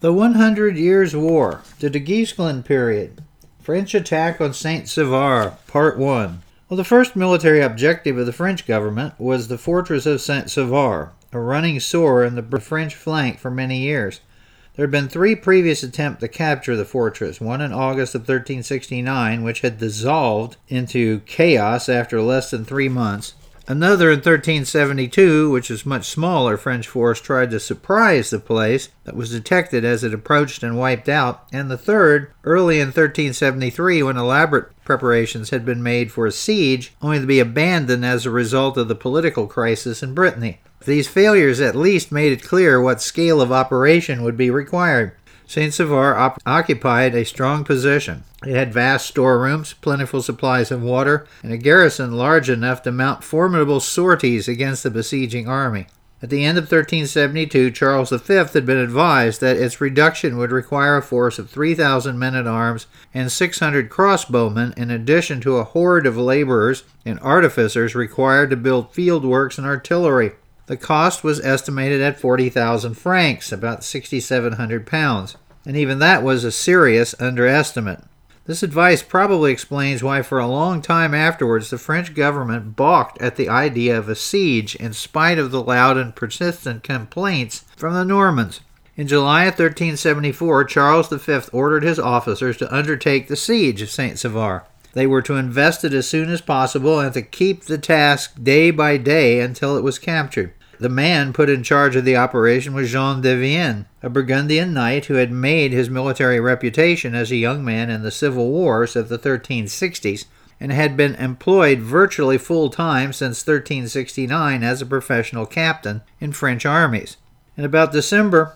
The 100 Years' War, the de Guesclin period, French attack on Saint-Sever, Part 1. Well, the first military objective of the French government was the fortress of Saint-Sever, a running sore in the French flank for many years. There had been 3 previous attempts to capture the fortress, one in August of 1369, which had dissolved into chaos after less than 3 months. Another in 1372, which was much smaller French force, tried to surprise the place, but was detected as it approached and wiped out. And the third, early in 1373, when elaborate preparations had been made for a siege, only to be abandoned as a result of the political crisis in Brittany. These failures at least made it clear what scale of operation would be required. Saint-Sever occupied a strong position. It had vast storerooms, plentiful supplies of water, and a garrison large enough to mount formidable sorties against the besieging army. At the end of 1372, Charles V had been advised that its reduction would require a force of 3,000 men-at-arms and 600 crossbowmen, in addition to a horde of laborers and artificers required to build field works and artillery. The cost was estimated at 40,000 francs, about 6,700 pounds, and even that was a serious underestimate. This advice probably explains why for a long time afterwards the French government balked at the idea of a siege in spite of the loud and persistent complaints from the Normans. In July of 1374, Charles V ordered his officers to undertake the siege of Saint-Sever. They were to invest it as soon as possible and to keep the task day by day until it was captured. The man put in charge of the operation was Jean de Vienne, a Burgundian knight who had made his military reputation as a young man in the civil wars of the 1360s and had been employed virtually full-time since 1369 as a professional captain in French armies. In about December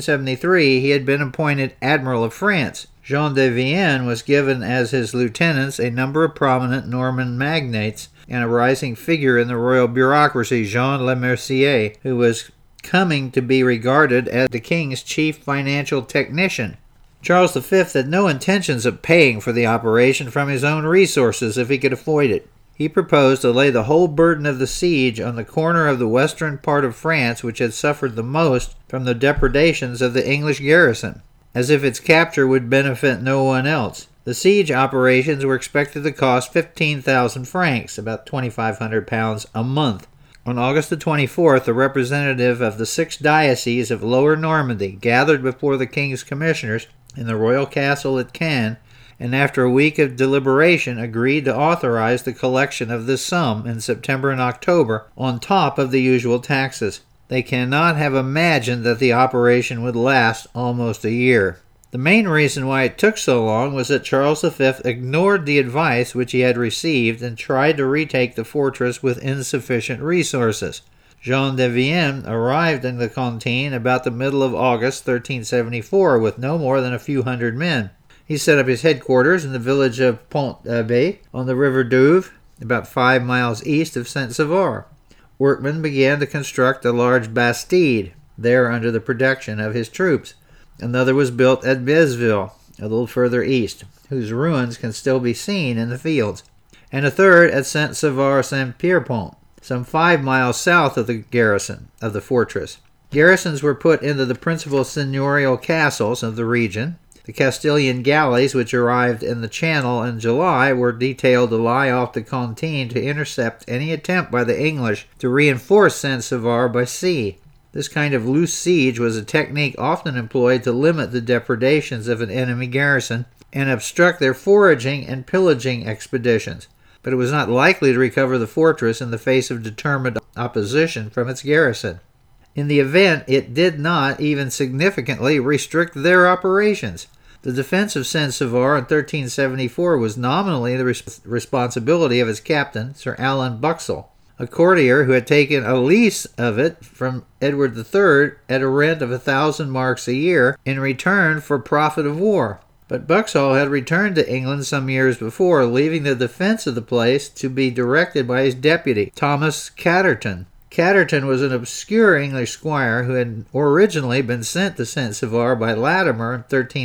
1373, he had been appointed Admiral of France. Jean de Vienne was given as his lieutenants a number of prominent Norman magnates and a rising figure in the royal bureaucracy, Jean Le Mercier, who was coming to be regarded as the king's chief financial technician. Charles V had no intentions of paying for the operation from his own resources if he could avoid it. He proposed to lay the whole burden of the siege on the corner of the western part of France which had suffered the most from the depredations of the English garrison, as if its capture would benefit no one else. The siege operations were expected to cost 15,000 francs, about 2,500 pounds, a month. On August the 24th, a representative of the 6 dioceses of Lower Normandy gathered before the king's commissioners in the royal castle at Caen, and after a week of deliberation agreed to authorize the collection of this sum in September and October on top of the usual taxes. They cannot have imagined that the operation would last almost a year. The main reason why it took so long was that Charles V ignored the advice which he had received and tried to retake the fortress with insufficient resources. Jean de Vienne arrived in the Contine about the middle of August 1374 with no more than a few hundred men. He set up his headquarters in the village of Pont-l'Abbé on the river Douve, about 5 miles east of Saint-Sever. Workmen began to construct a large bastide, there under the protection of his troops. Another was built at Bézeville, a little further east, whose ruins can still be seen in the fields, and a third at Saint-Sever-Saint-Pierrepont, some 5 miles south of the garrison of the fortress. Garrisons were put into the principal seigneurial castles of the region. The Castilian galleys, which arrived in the Channel in July, were detailed to lie off the Contine to intercept any attempt by the English to reinforce Saint-Sever by sea. This kind of loose siege was a technique often employed to limit the depredations of an enemy garrison and obstruct their foraging and pillaging expeditions, but it was not likely to recover the fortress in the face of determined opposition from its garrison. In the event, it did not even significantly restrict their operations. The defense of Saint-Sever in 1374 was nominally the responsibility of its captain, Sir Alan Buxall, a courtier who had taken a lease of it from Edward III at a rent of 1,000 marks a year in return for profit of war. But Buxall had returned to England some years before, leaving the defense of the place to be directed by his deputy, Thomas Catterton. Catterton was an obscure English squire who had originally been sent to Saint-Sever by Latimer in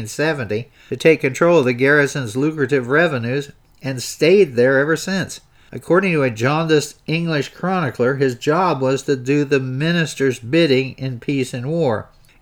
1370 to take control of the garrison's lucrative revenues and stayed there ever since. According to a jaundiced English chronicler, his job was to do the minister's bidding in peace and war.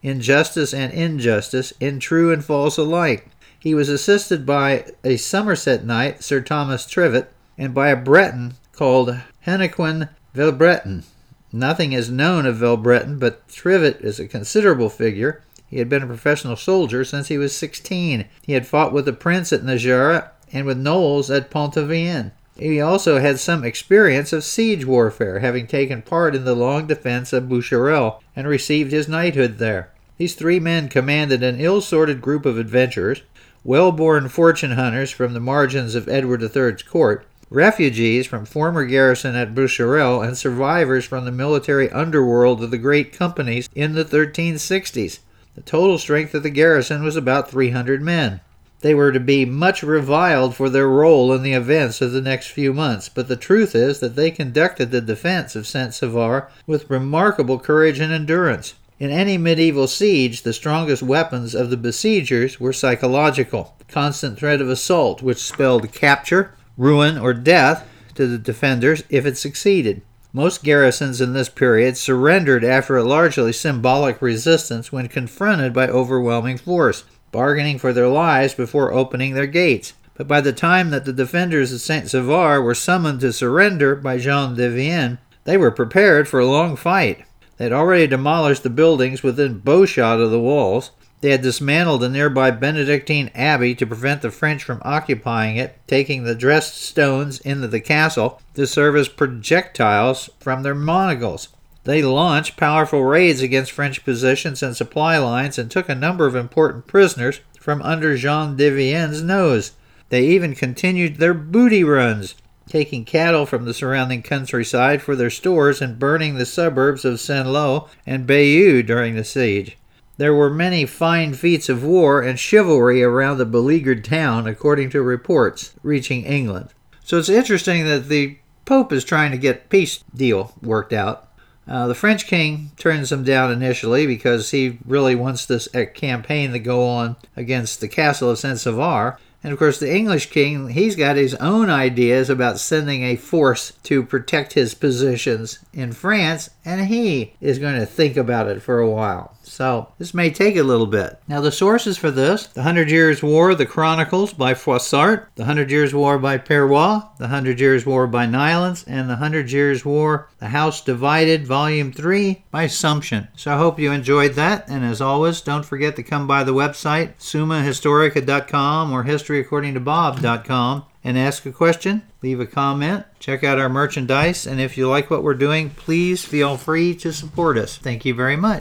in justice and injustice, in true and false alike. He was assisted by a Somerset knight, Sir Thomas Trivet, and by a Breton called Hennequin Velbreton. Nothing is known of Velbreton, but Trivet is a considerable figure. He had been a professional soldier since he was 16. He had fought with the Prince at Najera and with Knowles at Pont-Aven. He also had some experience of siege warfare, having taken part in the long defense of Boucherel and received his knighthood there. These three men commanded an ill-sorted group of adventurers, well-born fortune hunters from the margins of Edward III's court, refugees from former garrison at Boucherel, and survivors from the military underworld of the great companies in the 1360s. The total strength of the garrison was about 300 men. They were to be much reviled for their role in the events of the next few months, but the truth is that they conducted the defense of Saint-Sever with remarkable courage and endurance. In any medieval siege, the strongest weapons of the besiegers were psychological. The constant threat of assault, which spelled capture, ruin, or death to the defenders if it succeeded. Most garrisons in this period surrendered after a largely symbolic resistance when confronted by overwhelming force, bargaining for their lives before opening their gates. But by the time that the defenders of Saint-Sever were summoned to surrender by Jean de Vienne, they were prepared for a long fight. They had already demolished the buildings within bowshot of the walls. They had dismantled the nearby Benedictine abbey to prevent the French from occupying it, taking the dressed stones into the castle to serve as projectiles from their monocles. They launched powerful raids against French positions and supply lines and took a number of important prisoners from under Jean de Vienne's nose. They even continued their booty runs, taking cattle from the surrounding countryside for their stores and burning the suburbs of Saint-Lô and Bayeux during the siege. There were many fine feats of war and chivalry around the beleaguered town, according to reports reaching England. So it's interesting that the Pope is trying to get a peace deal worked out. The French king turns them down initially because he really wants this campaign to go on against the castle of Saint-Sever. And of course the English king, he's got his own ideas about sending a force to protect his positions in France, and he is going to think about it for a while. So this may take a little bit. Now the sources for this: The 100 Years' War, The Chronicles by Froissart, The 100 Years' War by Perrois, The 100 Years' War by Nylans, and The 100 Years' War, The House Divided, Volume 3 by Sumption. So I hope you enjoyed that, and as always, don't forget to come by the website, summahistorica.com or historyaccordingtobob.com, and ask a question, leave a comment, check out our merchandise, and if you like what we're doing, please feel free to support us. Thank you very much.